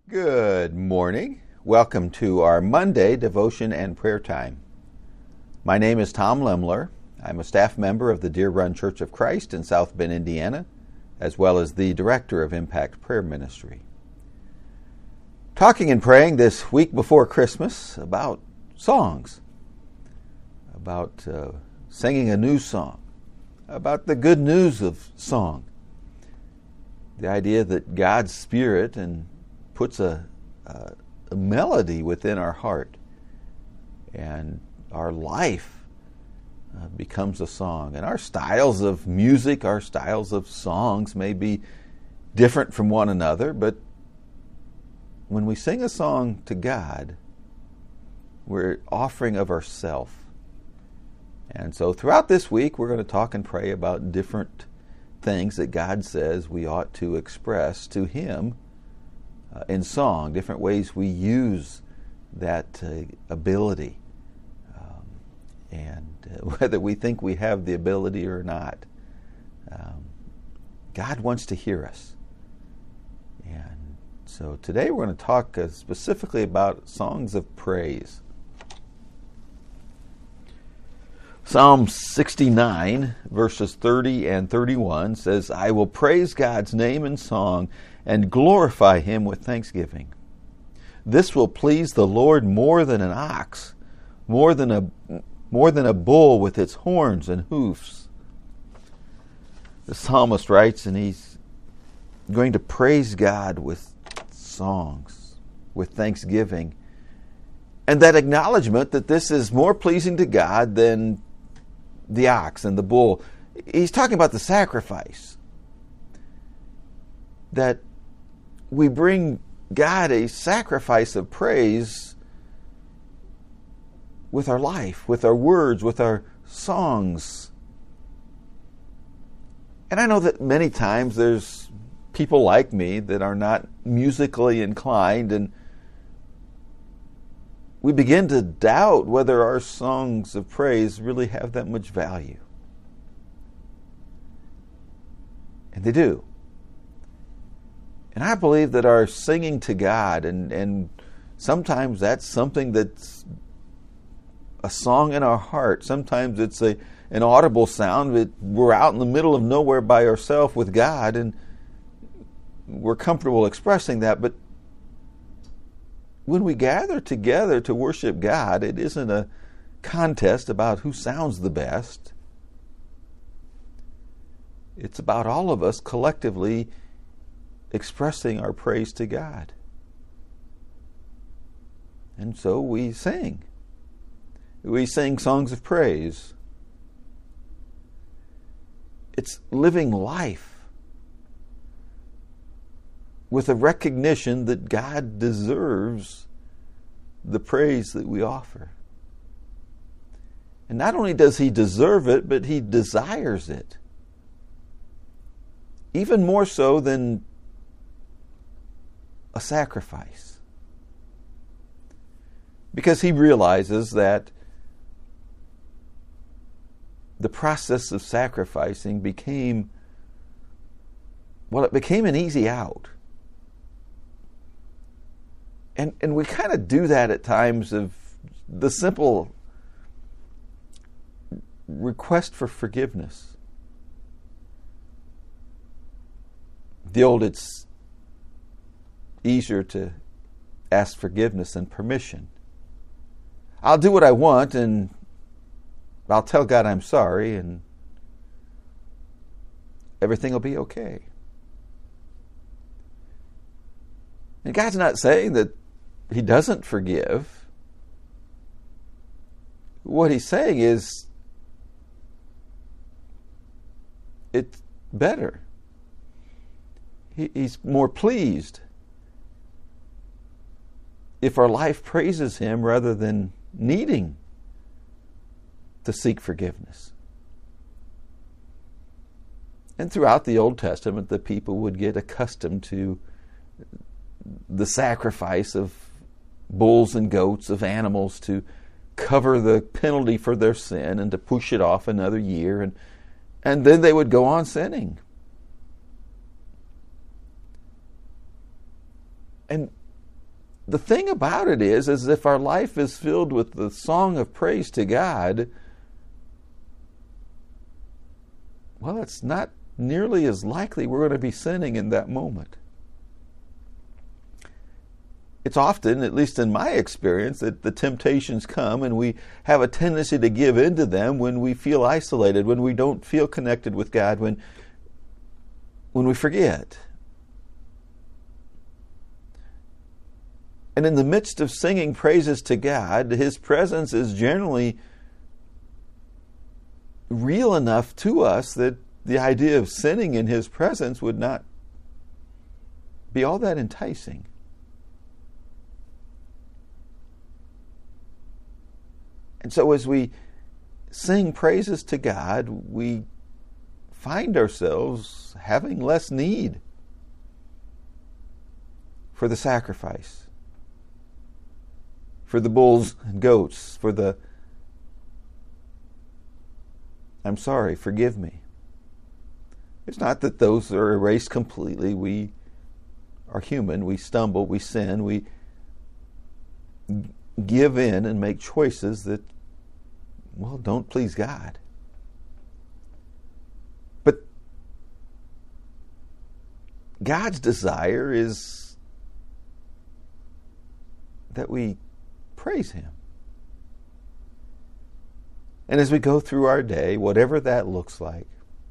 Good morning. Welcome to our Monday devotion and prayer time. My name is Tom Lemler. I'm a staff member of the Deer Run Church of Christ in South Bend, Indiana, as well as the director of Impact Prayer Ministry. Talking and praying this week before Christmas about songs, about singing a new song, about the good news of song, the idea that God's Spirit puts a melody within our heart, and our life becomes a song. And our styles of music, our styles of songs may be different from one another, but when we sing a song to God, we're offering of ourselves. And so throughout this week, we're going to talk and pray about different things that God says we ought to express to Him in song, different ways we use that ability, and whether we think we have the ability or not. God wants to hear us. And so today we're going to talk specifically about songs of praise. Psalm 69, verses 30 and 31 says, "I will praise God's name in song and glorify Him with thanksgiving. This will please the Lord more than an ox, more than a bull with its horns and hoofs." The psalmist writes, and he's going to praise God with songs, with thanksgiving, and that acknowledgement that this is more pleasing to God than the ox and the bull. He's talking about the sacrifice. That we bring God a sacrifice of praise with our life, with our words, with our songs. And I know that many times there's people like me that are not musically inclined, and we begin to doubt whether our songs of praise really have that much value. And they do. And I believe that our singing to God, and sometimes that's something that's a song in our heart. Sometimes it's an audible sound that we're out in the middle of nowhere by ourselves with God, and we're comfortable expressing that. But when we gather together to worship God, it isn't a contest about who sounds the best. It's about all of us collectively expressing our praise to God. And so we sing. We sing songs of praise. It's living life with a recognition that God deserves the praise that we offer. And not only does He deserve it, but He desires it. Even more so than a sacrifice. Because He realizes that the process of sacrificing became an easy out. And we kind of do that at times of the simple request for forgiveness. It's easier to ask forgiveness than permission. I'll do what I want, and I'll tell God I'm sorry, and everything will be okay. And God's not saying that He doesn't forgive. What He's saying is it's better. He's more pleased if our life praises Him rather than needing to seek forgiveness. And throughout the Old Testament, the people would get accustomed to the sacrifice of bulls and goats, of animals, to cover the penalty for their sin and to push it off another year. And then they would go on sinning. And the thing about it is if our life is filled with the song of praise to God, well, it's not nearly as likely we're going to be sinning in that moment. It's often, at least in my experience, that the temptations come and we have a tendency to give in to them when we feel isolated, when we don't feel connected with God, when we forget. And in the midst of singing praises to God, His presence is generally real enough to us that the idea of sinning in His presence would not be all that enticing. And so as we sing praises to God, we find ourselves having less need for the sacrifice, for the bulls and goats, for the "I'm sorry, forgive me." It's not that those are erased completely. We are human. We stumble. We sin. We give in and make choices that, well, don't please God. But God's desire is that we praise Him. And as we go through our day, whatever that looks like,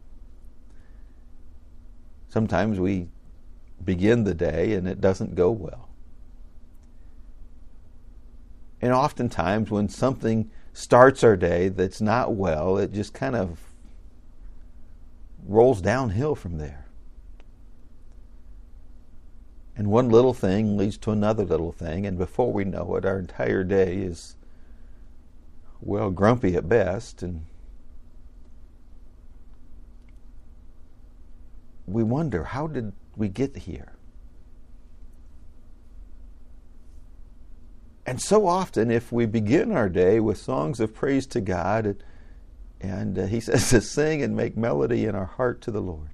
sometimes we begin the day and it doesn't go well. And oftentimes when something starts our day that's not well, it just kind of rolls downhill from there. And one little thing leads to another little thing, and before we know it, our entire day is, well, grumpy at best, and we wonder, how did we get here? And so often, if we begin our day with songs of praise to God, and He says to sing and make melody in our heart to the Lord.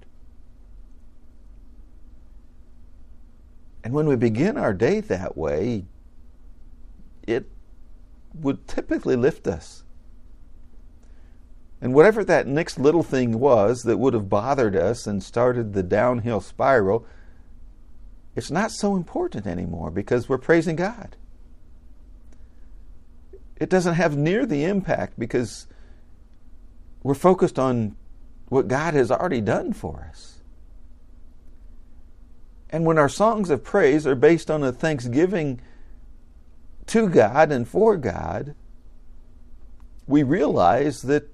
And when we begin our day that way, it would typically lift us. And whatever that next little thing was that would have bothered us and started the downhill spiral, it's not so important anymore because we're praising God. It doesn't have near the impact because we're focused on what God has already done for us. And when our songs of praise are based on a thanksgiving to God and for God, we realize that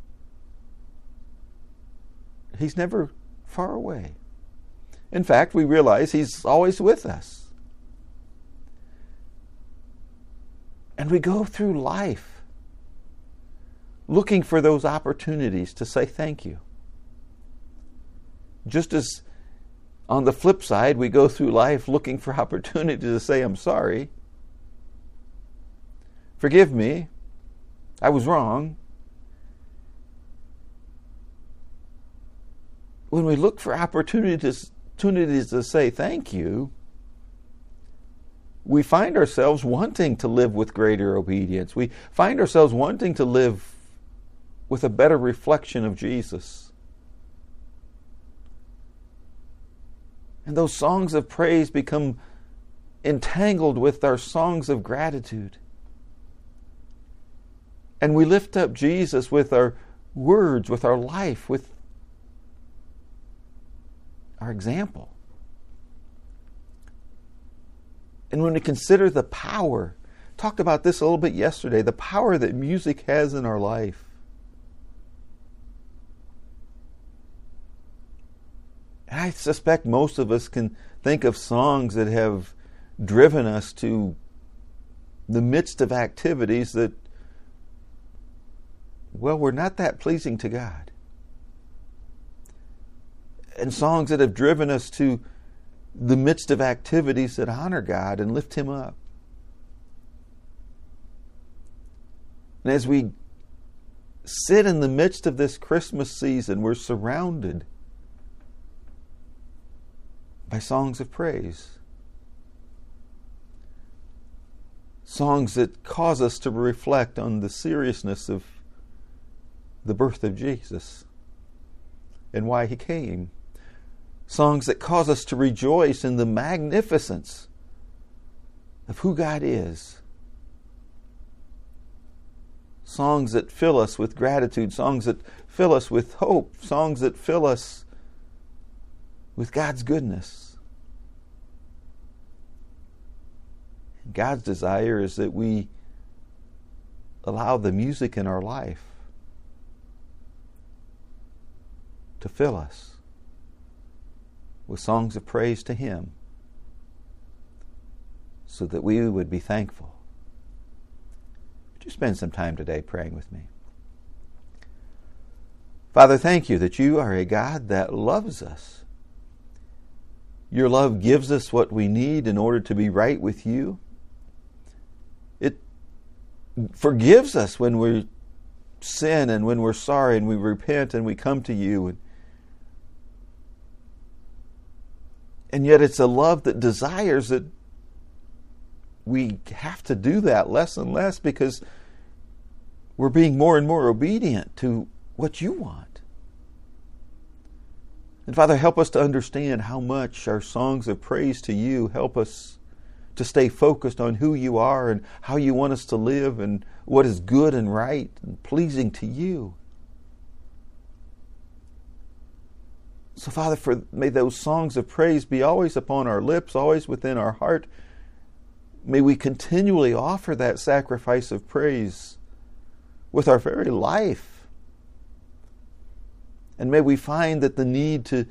He's never far away. In fact, we realize He's always with us. And we go through life looking for those opportunities to say thank you. Just as on the flip side, we go through life looking for opportunities to say, "I'm sorry. Forgive me. I was wrong." When we look for opportunities to say thank you, we find ourselves wanting to live with greater obedience. We find ourselves wanting to live with a better reflection of Jesus. And those songs of praise become entangled with our songs of gratitude. And we lift up Jesus with our words, with our life, with our example. And when we consider the power, talked about this a little bit yesterday, the power that music has in our life. And I suspect most of us can think of songs that have driven us to the midst of activities that, well, were not that pleasing to God. And songs that have driven us to the midst of activities that honor God and lift Him up. And as we sit in the midst of this Christmas season, we're surrounded by songs of praise. Songs that cause us to reflect on the seriousness of the birth of Jesus and why He came. Songs that cause us to rejoice in the magnificence of who God is. Songs that fill us with gratitude. Songs that fill us with hope. Songs that fill us with God's goodness. And God's desire is that we allow the music in our life to fill us with songs of praise to Him, so that we would be thankful. Would you spend some time today praying with me? Father, thank You that You are a God that loves us. Your love gives us what we need in order to be right with You. It forgives us when we sin and when we're sorry, and we repent and we come to You. And yet it's a love that desires that we have to do that less and less, because we're being more and more obedient to what You want. And Father, help us to understand how much our songs of praise to You help us to stay focused on who You are and how You want us to live and what is good and right and pleasing to You. So Father, may those songs of praise be always upon our lips, always within our heart. May we continually offer that sacrifice of praise with our very life. And may we find that the need to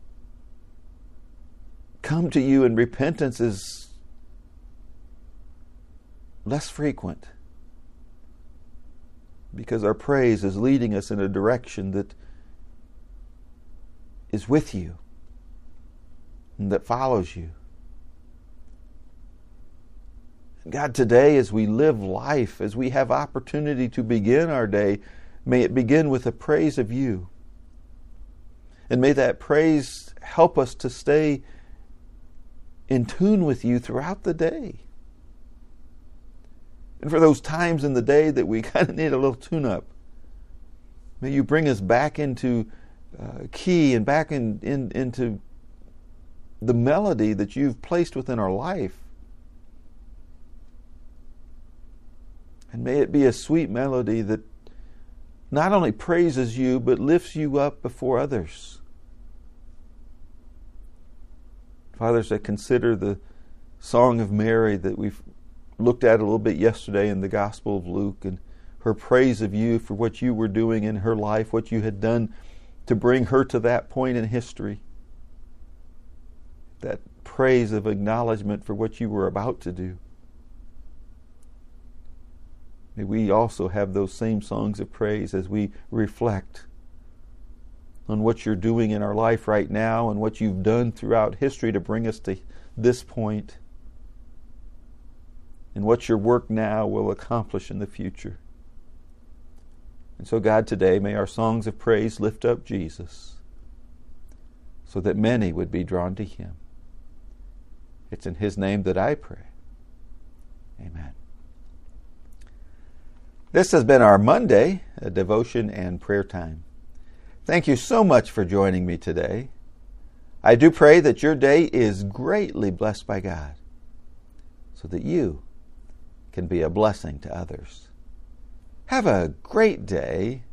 come to You in repentance is less frequent, because our praise is leading us in a direction that is with You and that follows You. God, today as we live life, as we have opportunity to begin our day, may it begin with a praise of You. And may that praise help us to stay in tune with You throughout the day. And for those times in the day that we kind of need a little tune-up, may You bring us back into key and back into the melody that You've placed within our life. And may it be a sweet melody that not only praises You, but lifts You up before others. Fathers, I consider the Song of Mary that we've looked at a little bit yesterday in the Gospel of Luke, and her praise of You for what You were doing in her life, what You had done to bring her to that point in history. That praise of acknowledgement for what You were about to do. May we also have those same songs of praise as we reflect on what You're doing in our life right now and what You've done throughout history to bring us to this point, and what Your work now will accomplish in the future. And so, God, today may our songs of praise lift up Jesus, so that many would be drawn to Him. It's in His name that I pray. Amen. This has been our Monday devotion and prayer time. Thank you so much for joining me today. I do pray that your day is greatly blessed by God, so that you can be a blessing to others. Have a great day,